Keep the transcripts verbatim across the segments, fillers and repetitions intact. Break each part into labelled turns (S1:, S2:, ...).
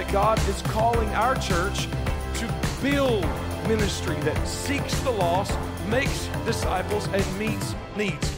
S1: God is calling our church to build ministry that seeks the lost, makes disciples, and meets needs.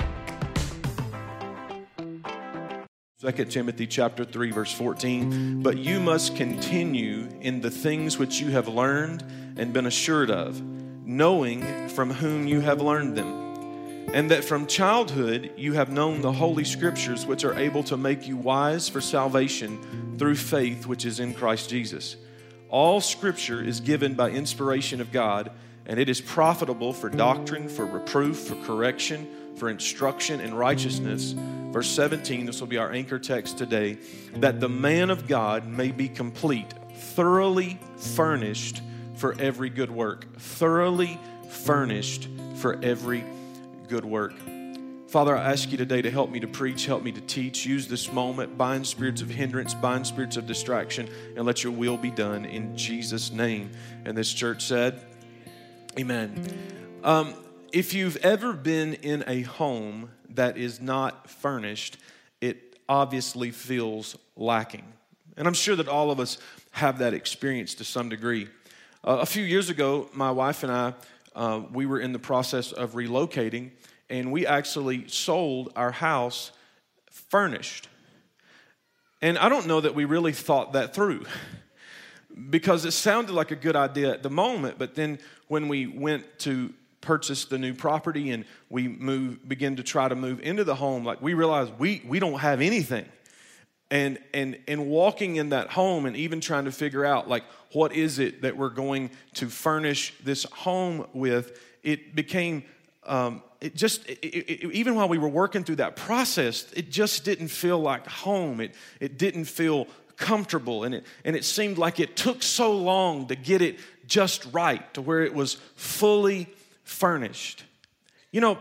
S1: Second Timothy chapter three, verse fourteen, but you must continue in the things which you have learned and been assured of, knowing from whom you have learned them, and that from childhood you have known the Holy Scriptures, which are able to make you wise for salvation through faith which is in Christ Jesus. All Scripture is given by inspiration of God, and it is profitable for doctrine, for reproof, for correction, for instruction in righteousness. Verse seventeen, this will be our anchor text today, that the man of God may be complete, thoroughly furnished for every good work. Thoroughly furnished for every good work. Father, I ask you today to help me to preach, help me to teach. Use this moment, bind spirits of hindrance, bind spirits of distraction, and let your will be done in Jesus' name. And this church said, amen. Um, if you've ever been in a home that is not furnished, it obviously feels lacking. And I'm sure that all of us have that experience to some degree. Uh, a few years ago, my wife and I, uh, we were in the process of relocating, and we actually sold our house furnished. And I don't know that we really thought that through, because it sounded like a good idea at the moment, but then when we went to purchase the new property and we move, begin to try to move into the home, like we realized we we don't have anything. And and and walking in that home and even trying to figure out like what is it that we're going to furnish this home with, it became um, it just it, it, even while we were working through that process, it just didn't feel like home. It it didn't feel comfortable, and it and it seemed like it took so long to get it just right to where it was fully furnished. You know,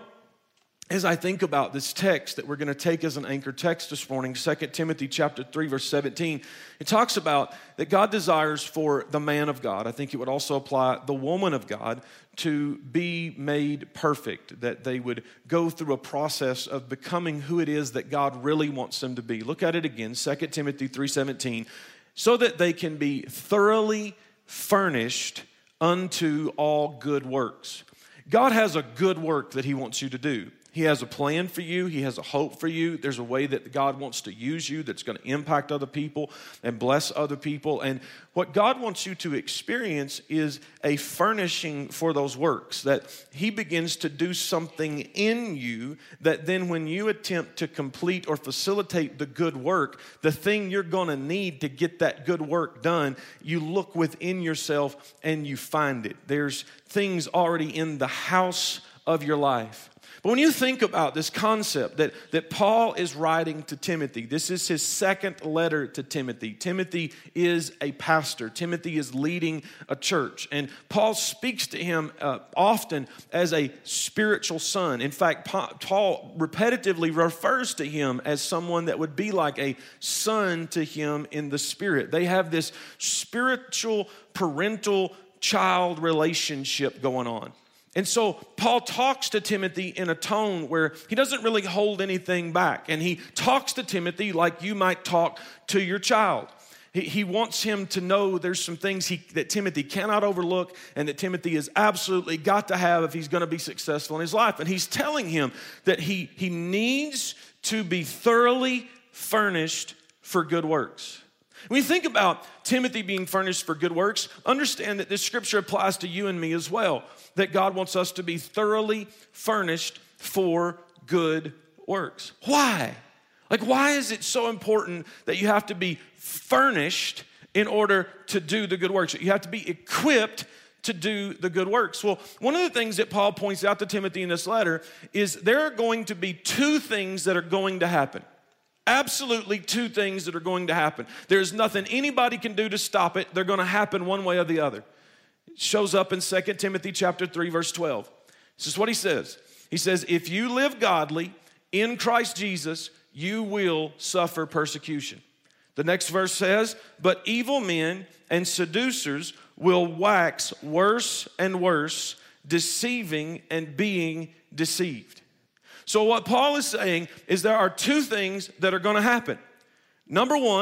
S1: as I think about this text that we're going to take as an anchor text this morning, Second Timothy chapter three, verse seventeen, it talks about that God desires for the man of God, I think it would also apply the woman of God, to be made perfect, that they would go through a process of becoming who it is that God really wants them to be. Look at it again, Second Timothy three seventeen, so that they can be thoroughly furnished unto all good works. God has a good work that He wants you to do. He has a plan for you. He has a hope for you. There's a way that God wants to use you that's going to impact other people and bless other people. And what God wants you to experience is a furnishing for those works, that He begins to do something in you that then when you attempt to complete or facilitate the good work, the thing you're going to need to get that good work done, you look within yourself and you find it. There's things already in the house of your life. But when you think about this concept that, that Paul is writing to Timothy, this is his second letter to Timothy. Timothy is a pastor. Timothy is leading a church. And Paul speaks to him uh, often as a spiritual son. In fact, Paul repetitively refers to him as someone that would be like a son to him in the spirit. They have this spiritual, parental, child relationship going on. And so Paul talks to Timothy in a tone where he doesn't really hold anything back. And he talks to Timothy like you might talk to your child. He, he wants him to know there's some things he, that Timothy cannot overlook and that Timothy has absolutely got to have if he's going to be successful in his life. And he's telling him that he, he needs to be thoroughly furnished for good works. When you think about Timothy being furnished for good works, understand that this scripture applies to you and me as well, that God wants us to be thoroughly furnished for good works. Why? Like, why is it so important that you have to be furnished in order to do the good works? You have to be equipped to do the good works. Well, one of the things that Paul points out to Timothy in this letter is there are going to be two things that are going to happen. Absolutely two things that are going to happen. There's nothing anybody can do to stop it. They're going to happen one way or the other. It shows up in Second Timothy chapter three, verse twelve. This is what he says. He says, if you live godly in Christ Jesus, you will suffer persecution. The next verse says, but evil men and seducers will wax worse and worse, deceiving and being deceived. So what Paul is saying is there are two things that are going to happen. Number one,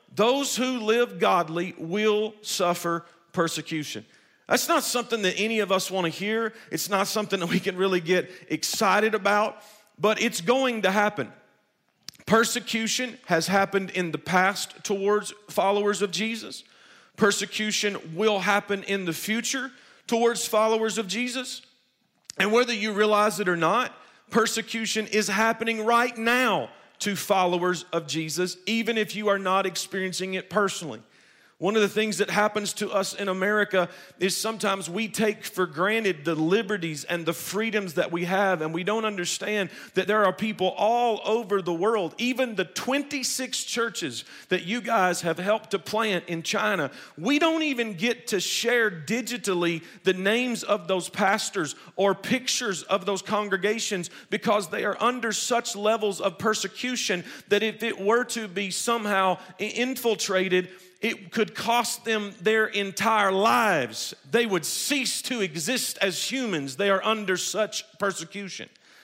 S1: those who live godly will suffer persecution. That's not something that any of us want to hear. It's not something that we can really get excited about, but it's going to happen. Persecution has happened in the past towards followers of Jesus. Persecution will happen in the future towards followers of Jesus. And whether you realize it or not, persecution is happening right now to followers of Jesus, even if you are not experiencing it personally. One of the things that happens to us in America is sometimes we take for granted the liberties and the freedoms that we have, and we don't understand that there are people all over the world, even the twenty-six churches that you guys have helped to plant in China. We don't even get to share digitally the names of those pastors or pictures of those congregations because they are under such levels of persecution that if it were to be somehow infiltrated, it could cost them their entire lives. They would cease to exist as humans. They are under such persecution.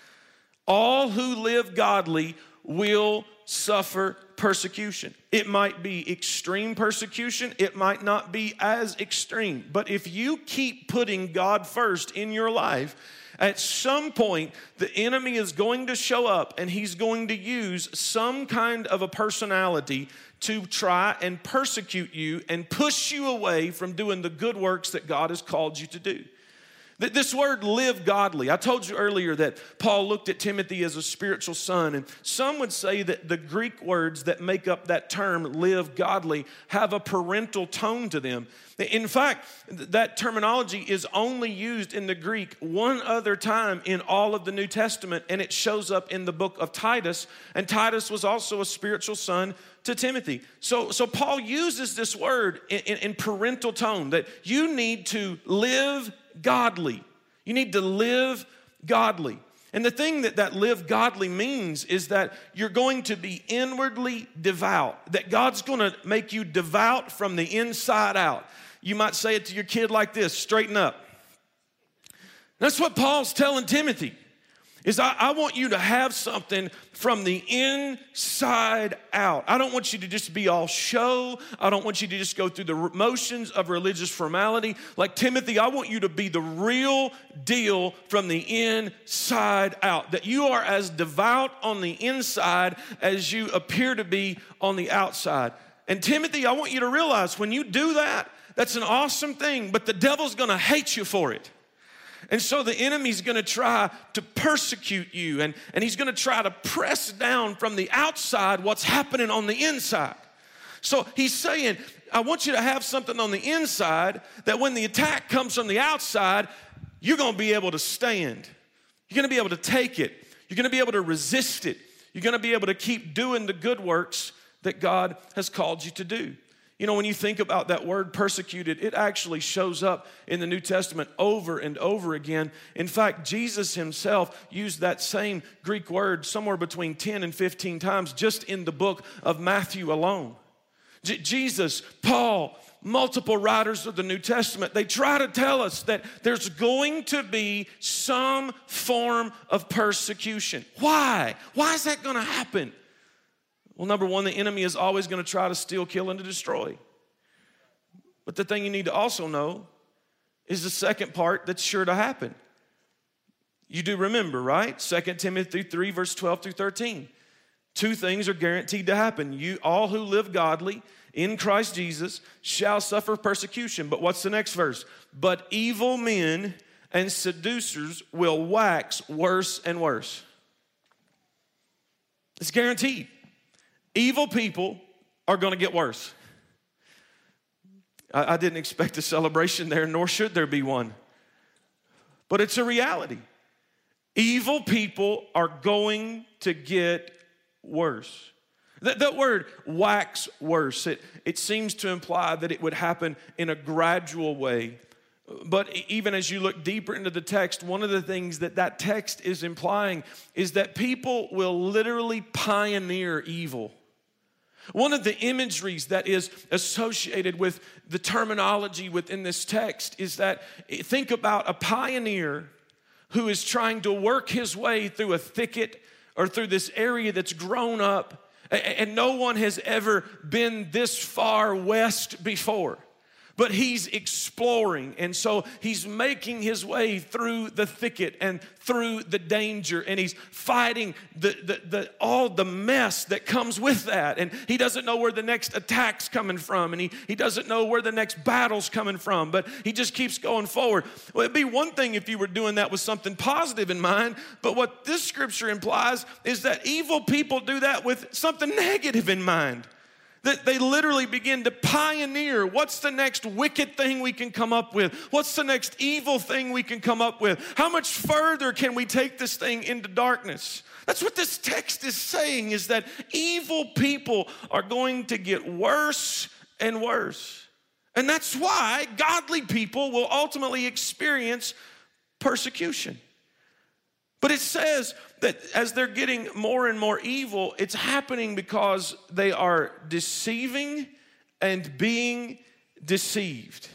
S1: All who live godly will suffer persecution. It might be extreme persecution. It might not be as extreme. But if you keep putting God first in your life, at some point, the enemy is going to show up and he's going to use some kind of a personality to try and persecute you and push you away from doing the good works that God has called you to do. This word live godly, I told you earlier that Paul looked at Timothy as a spiritual son, and some would say that the Greek words that make up that term, live godly, have a parental tone to them. In fact, that terminology is only used in the Greek one other time in all of the New Testament, and it shows up in the book of Titus, and Titus was also a spiritual son to Timothy. So, so Paul uses this word in, in, in parental tone, that you need to live godly. You need to live godly. And the thing that that live godly means is that you're going to be inwardly devout, that God's going to make you devout from the inside out. You might say it to your kid like this, straighten up. That's what Paul's telling Timothy, is I, I want you to have something from the inside out. I don't want you to just be all show. I don't want you to just go through the motions of religious formality. Like Timothy, I want you to be the real deal from the inside out. That you are as devout on the inside as you appear to be on the outside. And Timothy, I want you to realize when you do that, that's an awesome thing, but the devil's gonna hate you for it. And so the enemy's going to try to persecute you, and, and he's going to try to press down from the outside what's happening on the inside. So he's saying, I want you to have something on the inside that when the attack comes from the outside, you're going to be able to stand. You're going to be able to take it. You're going to be able to resist it. You're going to be able to keep doing the good works that God has called you to do. You know, when you think about that word persecuted, it actually shows up in the New Testament over and over again. In fact, Jesus himself used that same Greek word somewhere between ten and fifteen times just in the book of Matthew alone. J- Jesus, Paul, multiple writers of the New Testament, they try to tell us that there's going to be some form of persecution. Why? Why is that going to happen? Well, number one, the enemy is always going to try to steal, kill, and to destroy. But the thing you need to also know is the second part that's sure to happen. You do remember, right? Second Timothy three, verse twelve through thirteen. Two things are guaranteed to happen. You, all who live godly in Christ Jesus shall suffer persecution. But what's the next verse? But evil men and seducers will wax worse and worse. It's guaranteed. Evil people are going to get worse. I, I didn't expect a celebration there, nor should there be one. But it's a reality. Evil people are going to get worse. That, that word, wax worse, it, it seems to imply that it would happen in a gradual way. But even as you look deeper into the text, one of the things that that text is implying is that people will literally pioneer evil. One of the imageries that is associated with the terminology within this text is that, think about a pioneer who is trying to work his way through a thicket or through this area that's grown up, And no one has ever been this far west before. But he's exploring, and so he's making his way through the thicket and through the danger, and he's fighting the, the, the, all the mess that comes with that. And he doesn't know where the next attack's coming from, and he, he doesn't know where the next battle's coming from, but he just keeps going forward. Well, it'd be one thing if you were doing that with something positive in mind, but what this scripture implies is that evil people do that with something negative in mind. That they literally begin to pioneer. What's the next wicked thing we can come up with? What's the next evil thing we can come up with? How much further can we take this thing into darkness? That's what this text is saying, is that evil people are going to get worse and worse. And that's why godly people will ultimately experience persecution. But it says that as they're getting more and more evil, it's happening because they are deceiving and being deceived.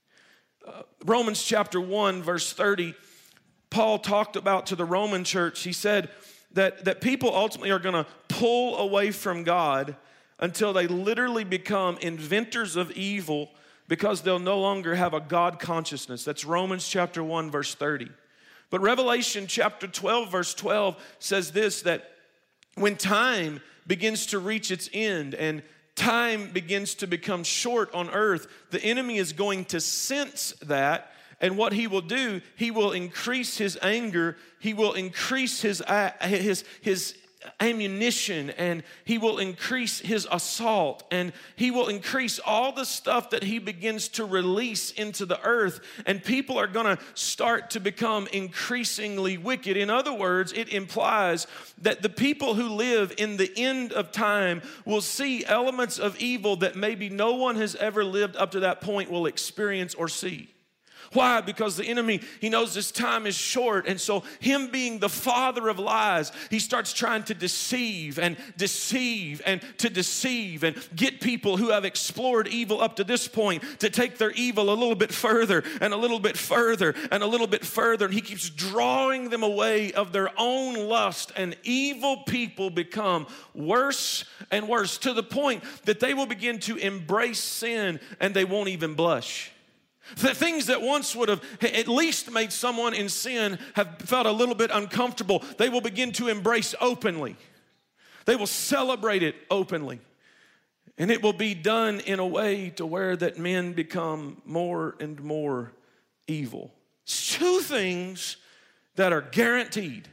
S1: Uh, Romans chapter one, verse thirty, Paul talked about to the Roman church, he said that, that people ultimately are going to pull away from God until they literally become inventors of evil because they'll no longer have a God consciousness. That's Romans chapter one, verse thirty. But Revelation chapter twelve, verse twelve says this, that when time begins to reach its end and time begins to become short on earth, the enemy is going to sense that, and what he will do, he will increase his anger, he will increase his, his, his ammunition, and he will increase his assault, and he will increase all the stuff that he begins to release into the earth, and people are going to start to become increasingly wicked. In other words, it implies that the people who live in the end of time will see elements of evil that maybe no one has ever lived up to that point will experience or see. Why? Because the enemy, he knows this time is short, and so him being the father of lies, he starts trying to deceive and deceive and to deceive and get people who have explored evil up to this point to take their evil a little bit further and a little bit further and a little bit further, and he keeps drawing them away of their own lust, and evil people become worse and worse to the point that they will begin to embrace sin and they won't even blush. The things that once would have at least made someone in sin have felt a little bit uncomfortable, they will begin to embrace openly. They will celebrate it openly. And it will be done in a way to where that men become more and more evil. It's two things that are guaranteed.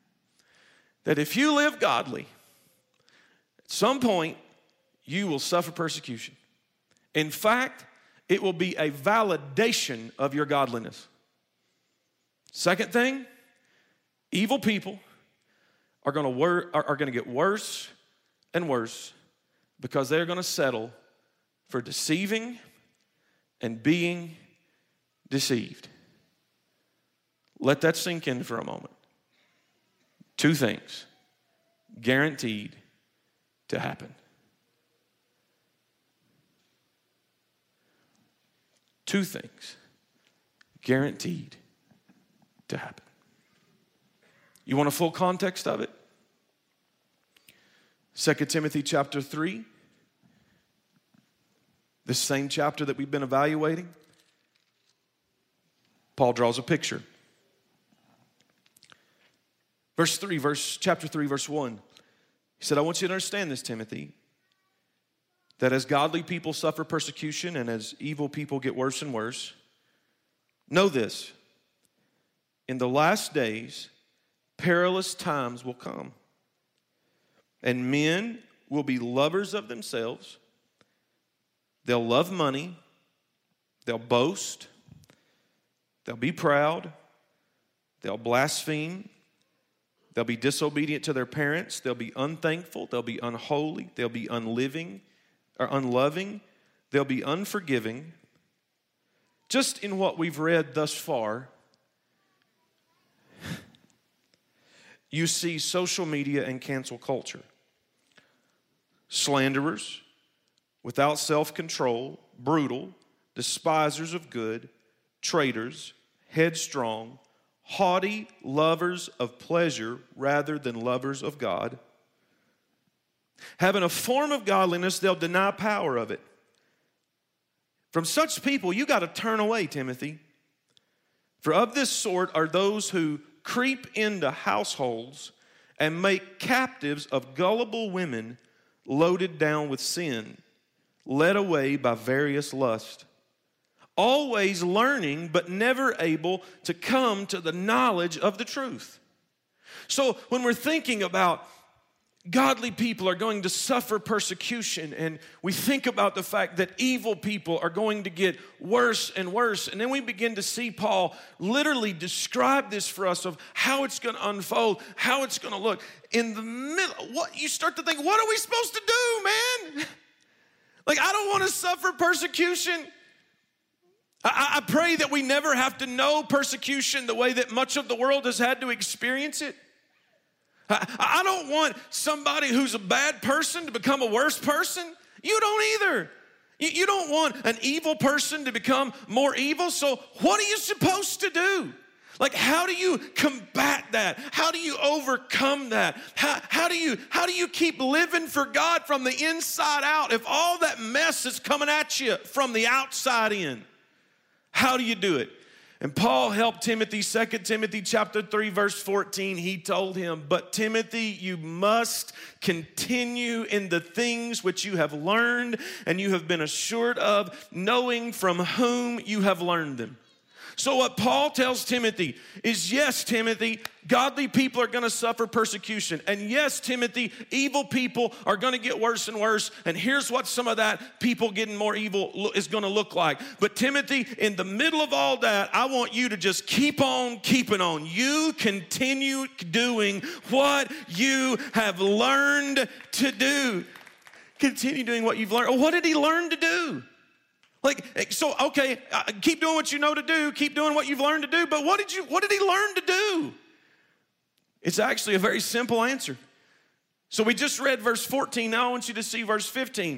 S1: That if you live godly, at some point you will suffer persecution. In fact, it will be a validation of your godliness. Second thing, evil people are going to wor- are, are going to get worse and worse because they're going to settle for deceiving and being deceived. Let that sink in for a moment. Two things guaranteed to happen. Two things guaranteed to happen. You want a full context of it? Second Timothy chapter three, this same chapter that we've been evaluating, Paul draws a picture. Verse three, verse chapter three, verse one. He said, I want you to understand this, Timothy, that as godly people suffer persecution and as evil people get worse and worse, know this, in the last days, perilous times will come, and men will be lovers of themselves. They'll love money. They'll boast. They'll be proud. They'll blaspheme. They'll be disobedient to their parents. They'll be unthankful. They'll be unholy. They'll be unliving. Are unloving, they'll be unforgiving. Just in what we've read thus far, you see social media and cancel culture. Slanderers, without self-control, brutal, despisers of good, traitors, headstrong, haughty, lovers of pleasure rather than lovers of God, Having a form of godliness, they'll deny power of it. From such people, you got to turn away, Timothy. For of this sort are those who creep into households and make captives of gullible women loaded down with sin, led away by various lusts, always learning but never able to come to the knowledge of the truth. So when we're thinking about godly people are going to suffer persecution, and we think about the fact that evil people are going to get worse and worse, and then we begin to see Paul literally describe this for us of how it's going to unfold, how it's going to look. In the middle, what you start to think, what are we supposed to do, man? Like, I don't want to suffer persecution. I, I pray that we never have to know persecution the way that much of the world has had to experience it. I, I don't want somebody who's a bad person to become a worse person. You don't either. You, you don't want an evil person to become more evil. So what are you supposed to do? Like, how do you combat that? How do you overcome that? How, how do you, how do you keep living for God from the inside out if all that mess is coming at you from the outside in? How do you do it? And Paul helped Timothy, Second Timothy chapter three, verse fourteen. He told him, but Timothy, you must continue in the things which you have learned and you have been assured of, knowing from whom you have learned them. So what Paul tells Timothy is, yes, Timothy, godly people are going to suffer persecution. And yes, Timothy, evil people are going to get worse and worse. And here's what some of that people getting more evil is going to look like. But Timothy, in the middle of all that, I want you to just keep on keeping on. You continue doing what you have learned to do. Continue doing what you've learned. Well, what did he learn to do? Like, so, okay, uh, keep doing what you know to do, keep doing what you've learned to do, but what did you, what did he learn to do? It's actually a very simple answer. So we just read verse fourteen, now I want you to see verse fifteen.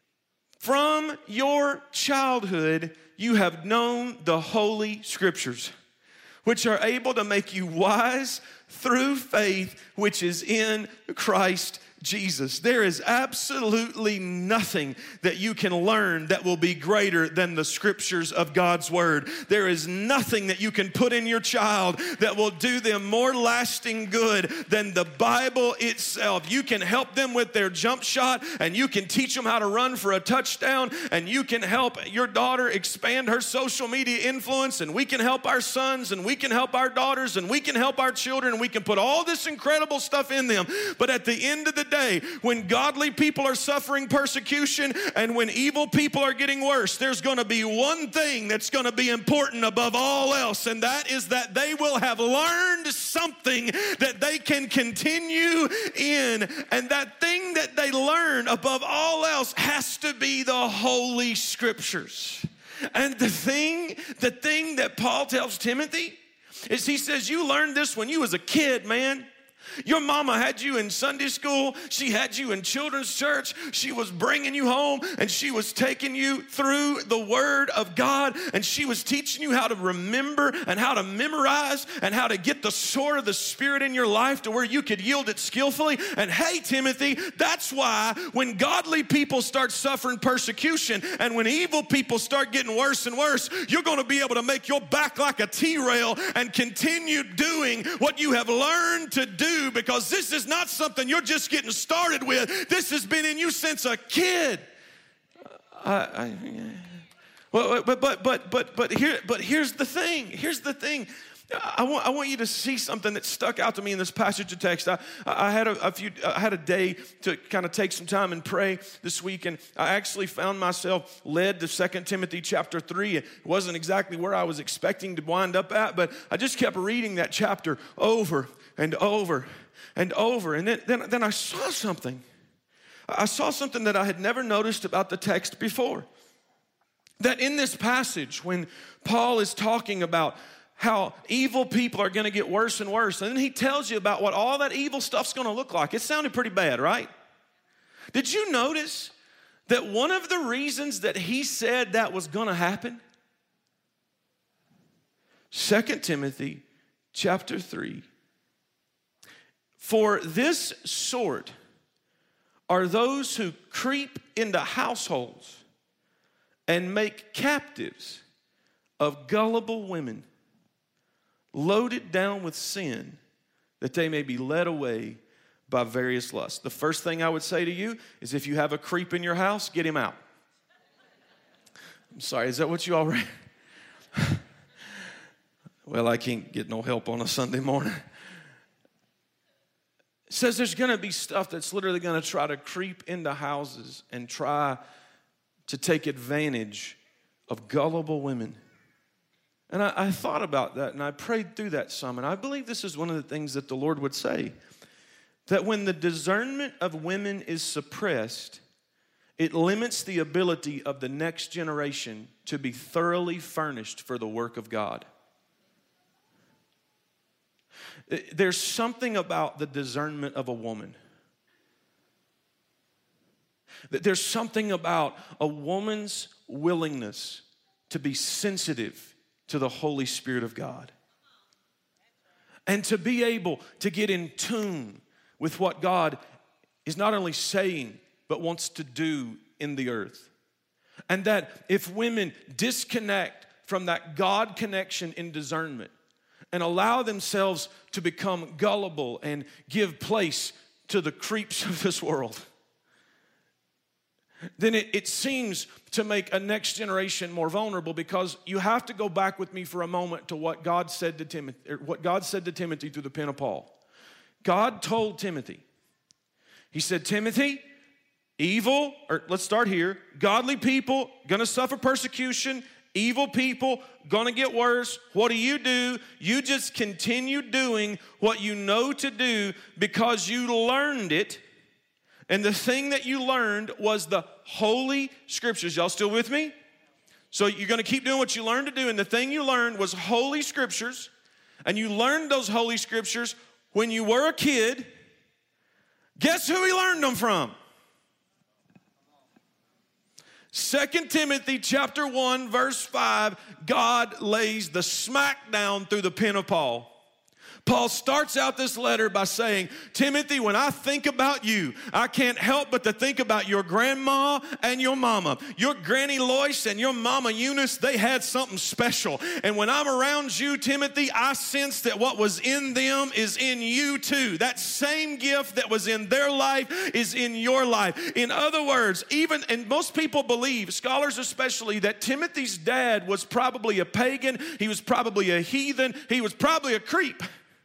S1: From your childhood, you have known the Holy Scriptures, which are able to make you wise through faith, which is in Christ Jesus. There is absolutely nothing that you can learn that will be greater than the scriptures of God's word. There is nothing that you can put in your child that will do them more lasting good than the Bible itself. You can help them with their jump shot, and you can teach them how to run for a touchdown, and you can help your daughter expand her social media influence, and we can help our sons, and we can help our daughters, and we can help our children, and we can put all this incredible stuff in them. But at the end of the day, when godly people are suffering persecution and when evil people are getting worse, there's going to be one thing that's going to be important above all else, and that is that they will have learned something that they can continue in. And that thing that they learn above all else has to be the Holy Scriptures. And the thing, the thing that Paul tells Timothy is, he says, you learned this when you was a kid, man. Your mama had you in Sunday school. She had you in children's church. She was bringing you home, and she was taking you through the Word of God, and she was teaching you how to remember and how to memorize and how to get the sword of the Spirit in your life to where you could yield it skillfully. And hey, Timothy, that's why when godly people start suffering persecution and when evil people start getting worse and worse, you're going to be able to make your back like a T-rail and continue doing what you have learned to do. Because this is not something you're just getting started with. This has been in you since a kid. I, I, well, but but but but but here but here's the thing. Here's the thing. I want I want you to see something that stuck out to me in this passage of text. I, I had a, a few I had a day to kind of take some time and pray this week, and I actually found myself led to Second Timothy chapter three. It wasn't exactly where I was expecting to wind up at, but I just kept reading that chapter over and over and over. And then, then, then I saw something. I saw something that I had never noticed about the text before. That in this passage, when Paul is talking about how evil people are going to get worse and worse, and then he tells you about what all that evil stuff's going to look like. It sounded pretty bad, right? Did you notice that one of the reasons that he said that was going to happen? Second Timothy chapter three. For this sort are those who creep into households and make captives of gullible women, loaded down with sin, that they may be led away by various lusts. The first thing I would say to you is if you have a creep in your house, get him out. I'm sorry, is that what you all read? Well, I can't get no help on a Sunday morning. It says there's going to be stuff that's literally going to try to creep into houses and try to take advantage of gullible women. And I, I thought about that, and I prayed through that some, and I believe this is one of the things that the Lord would say, that when the discernment of women is suppressed, it limits the ability of the next generation to be thoroughly furnished for the work of God. There's something about the discernment of a woman. There's something about a woman's willingness to be sensitive to the Holy Spirit of God and to be able to get in tune with what God is not only saying, but wants to do in the earth. And that if women disconnect from that God connection in discernment and allow themselves to become gullible and give place to the creeps of this world, then it, it seems to make a next generation more vulnerable, because you have to go back with me for a moment to what God said to Timothy, or what God said to Timothy through the pen of Paul. God told Timothy, he said, Timothy, evil, or let's start here, godly people gonna suffer persecution, evil people gonna get worse. What do you do? You just continue doing what you know to do because you learned it. And the thing that you learned was the Holy Scriptures. Y'all still with me? So you're going to keep doing what you learned to do. And the thing you learned was Holy Scriptures. And you learned those Holy Scriptures when you were a kid. Guess who he learned them from? Second Timothy chapter one, verse five, God lays the smackdown through the pen of Paul. Paul starts out this letter by saying, Timothy, when I think about you, I can't help but to think about your grandma and your mama. Your Granny Lois and your mama Eunice, they had something special. And when I'm around you, Timothy, I sense that what was in them is in you too. That same gift that was in their life is in your life. In other words, even, and most people believe, scholars especially, that Timothy's dad was probably a pagan. He was probably a heathen. He was probably a creep.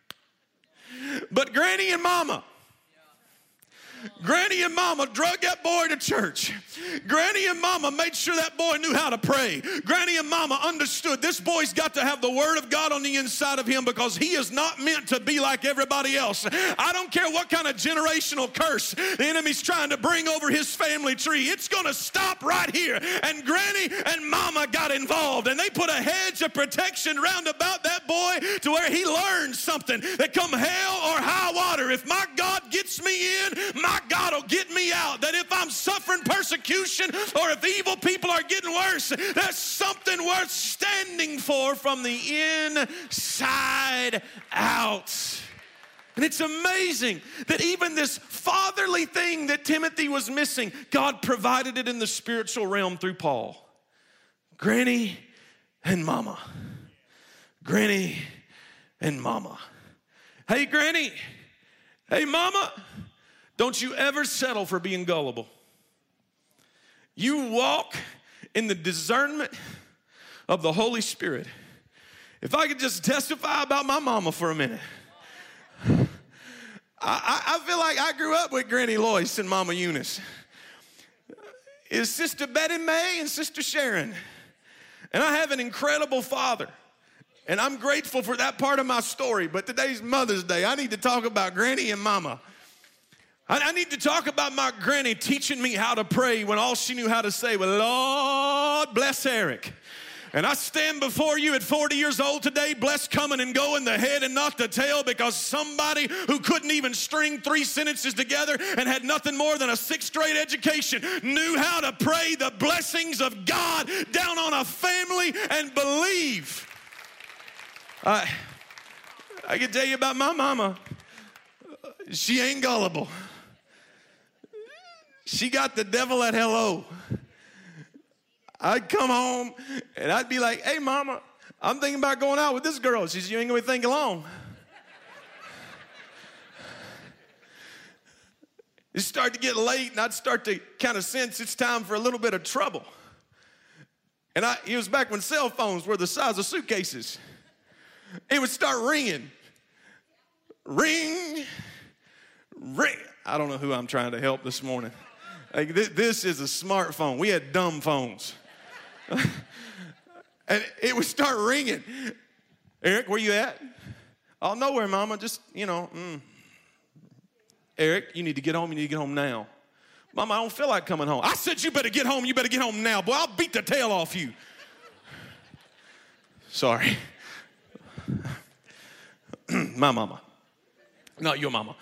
S1: But Granny and Mama, Granny and Mama drug that boy to church. Granny and Mama made sure that boy knew how to pray. Granny and Mama understood this boy's got to have the Word of God on the inside of him, because he is not meant to be like everybody else. I don't care what kind of generational curse the enemy's trying to bring over his family tree. It's going to stop right here. And Granny and Mama got involved, and they put a hedge of protection round about that boy to where he learned something that come hell or high water, if my God gets me in, my My God will get me out. That if I'm suffering persecution or if evil people are getting worse, there's something worth standing for from the inside out. And it's amazing that even this fatherly thing that Timothy was missing, God provided it in the spiritual realm through Paul. Granny and Mama. Granny and Mama. Hey, Granny. Hey, Mama. Don't you ever settle for being gullible. You walk in the discernment of the Holy Spirit. If I could just testify about my mama for a minute. I, I, I feel like I grew up with Granny Lois and Mama Eunice. It's Sister Betty Mae and Sister Sharon. And I have an incredible father. And I'm grateful for that part of my story. But today's Mother's Day. I need to talk about Granny and Mama. I need to talk about my granny teaching me how to pray when all she knew how to say was, Lord bless Eric. And I stand before you at forty years old today, blessed coming and going, the head and not the tail, because somebody who couldn't even string three sentences together and had nothing more than a sixth grade education knew how to pray the blessings of God down on a family and believe. I, I can tell you about my mama. She ain't gullible. She got the devil at hello. I'd come home and I'd be like, hey, mama, I'm thinking about going out with this girl. She said, you ain't going to be thinking long. It started to get late, and I'd start to kind of sense it's time for a little bit of trouble. And I, it was back when cell phones were the size of suitcases. It would start ringing. Ring, ring. I don't know who I'm trying to help this morning. Like, this, this is a smartphone. We had dumb phones. And it would start ringing. Eric, where you at? Oh, nowhere, mama. Just, you know, mm. Eric, you need to get home. You need to get home now. Mama, I don't feel like coming home. I said you better get home. You better get home now. Boy, I'll beat the tail off you. Sorry. My mama. Not your mama.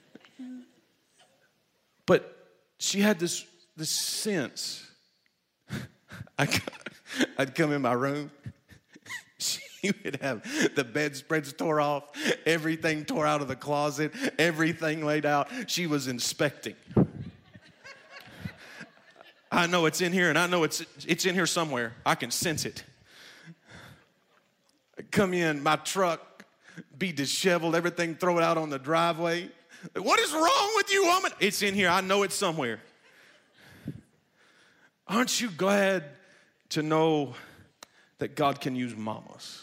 S1: But she had this, this sense. I, I'd come in my room. She would have the bedspreads tore off, everything tore out of the closet, everything laid out. She was inspecting. I know it's in here, and I know it's it's in here somewhere. I can sense it. I'd come in, my truck be disheveled, everything throw it out on the driveway. What is wrong with you, woman? It's in here. I know it's somewhere. Aren't you glad to know that God can use mamas?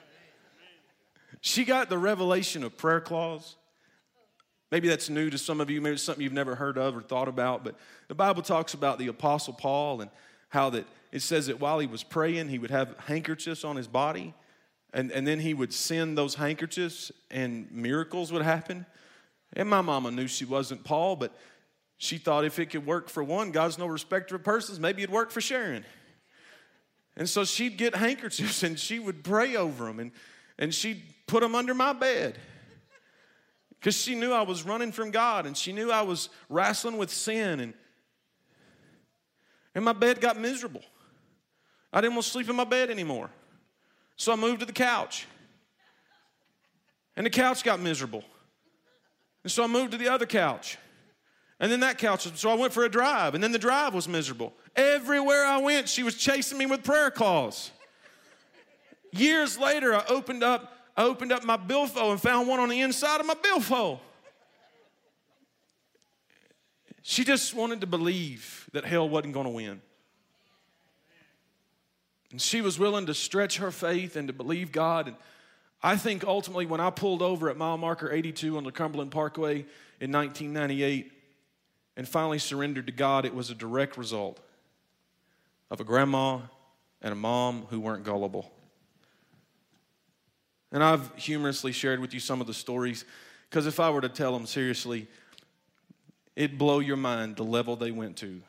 S1: She got the revelation of prayer clause. Maybe that's new to some of you. Maybe it's something you've never heard of or thought about. But the Bible talks about the Apostle Paul and how that it says that while he was praying, he would have handkerchiefs on his body. And, and then he would send those handkerchiefs and miracles would happen. And my mama knew she wasn't Paul, but she thought if it could work for one, God's no respecter of persons, maybe it'd work for Sharon. And so she'd get handkerchiefs and she would pray over them. And, and she'd put them under my bed. Because she knew I was running from God, and she knew I was wrestling with sin, and, and my bed got miserable. I didn't want to sleep in my bed anymore. So I moved to the couch. And the couch got miserable. And so I moved to the other couch. And then that couch, so I went for a drive, and then the drive was miserable. Everywhere I went, she was chasing me with prayer calls. Years later, I opened up I opened up my billfold and found one on the inside of my billfold. She just wanted to believe that hell wasn't going to win. And she was willing to stretch her faith and to believe God. And I think ultimately when I pulled over at mile marker eighty-two on the Cumberland Parkway in nineteen ninety-eight and finally surrendered to God, it was a direct result of a grandma and a mom who weren't gullible. And I've humorously shared with you some of the stories because if I were to tell them seriously, it'd blow your mind the level they went to.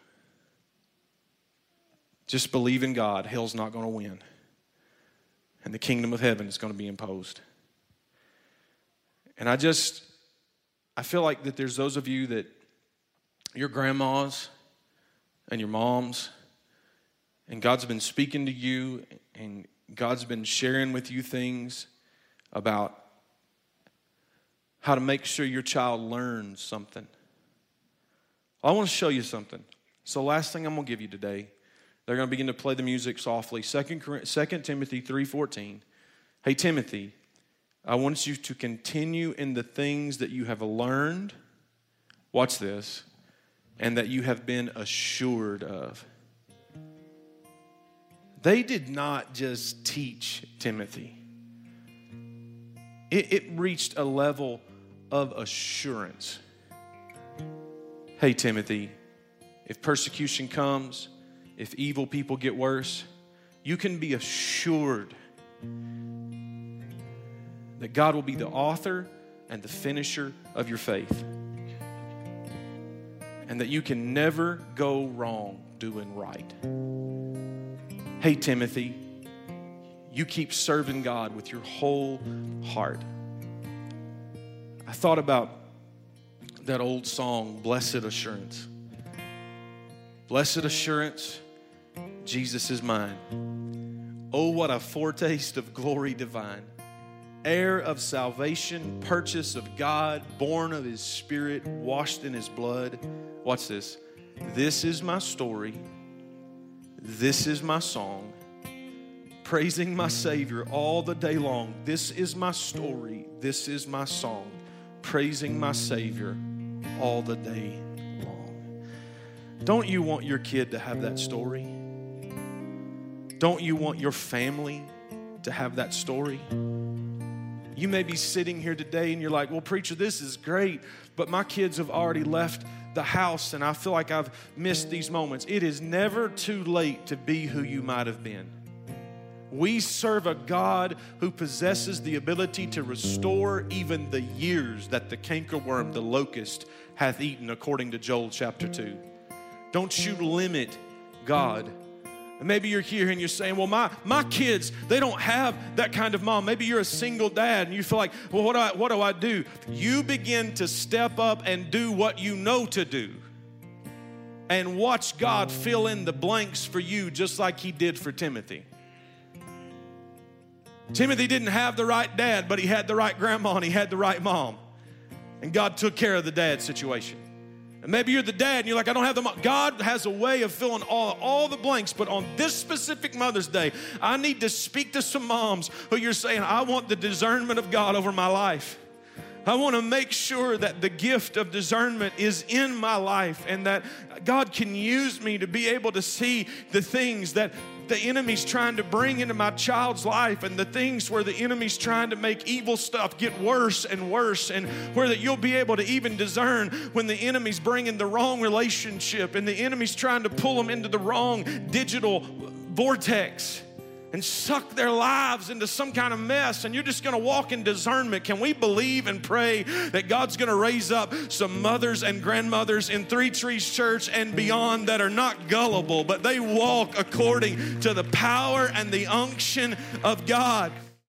S1: Just believe in God, hell's not going to win. And the kingdom of heaven is going to be imposed. And I just, I feel like that there's those of you that your grandmas and your moms, and God's been speaking to you, and God's been sharing with you things about how to make sure your child learns something. I want to show you something. So last thing I'm going to give you today, they're going to begin to play the music softly. Second Timothy three fourteen. Hey, Timothy, I want you to continue in the things that you have learned, watch this, and that you have been assured of. They did not just teach Timothy. It, it reached a level of assurance. Hey, Timothy, if persecution comes, if evil people get worse, you can be assured that God will be the author and the finisher of your faith. And that you can never go wrong doing right. Hey, Timothy, you keep serving God with your whole heart. I thought about that old song, Blessed Assurance. Blessed assurance, Jesus is mine. Oh, what a foretaste of glory divine. Heir of salvation, purchase of God, born of his Spirit, washed in his blood. Watch this. This is my story. This is my song. Praising my Savior all the day long. This is my story. This is my song. Praising my Savior all the day long. Don't you want your kid to have that story? Don't you want your family to have that story? You may be sitting here today and you're like, well, preacher, this is great, but my kids have already left the house and I feel like I've missed these moments. It is never too late to be who you might have been. We serve a God who possesses the ability to restore even the years that the cankerworm, the locust, hath eaten, according to Joel chapter two. Don't you limit God. And maybe you're here and you're saying, well, my, my kids, they don't have that kind of mom. Maybe you're a single dad and you feel like, well, what do I, what do I do? You begin to step up and do what you know to do. And watch God fill in the blanks for you just like he did for Timothy. Timothy didn't have the right dad, but he had the right grandma and he had the right mom. And God took care of the dad situation. And maybe you're the dad and you're like, I don't have the mom. God has a way of filling all, all the blanks. But on this specific Mother's Day, I need to speak to some moms who you're saying, I want the discernment of God over my life. I want to make sure that the gift of discernment is in my life and that God can use me to be able to see the things that the enemy's trying to bring into my child's life and the things where the enemy's trying to make evil stuff get worse and worse, and where that you'll be able to even discern when the enemy's bringing the wrong relationship and the enemy's trying to pull them into the wrong digital vortex and suck their lives into some kind of mess, and you're just going to walk in discernment. Can we believe and pray that God's going to raise up some mothers and grandmothers in Three Trees Church and beyond that are not gullible, but they walk according to the power and the unction of God?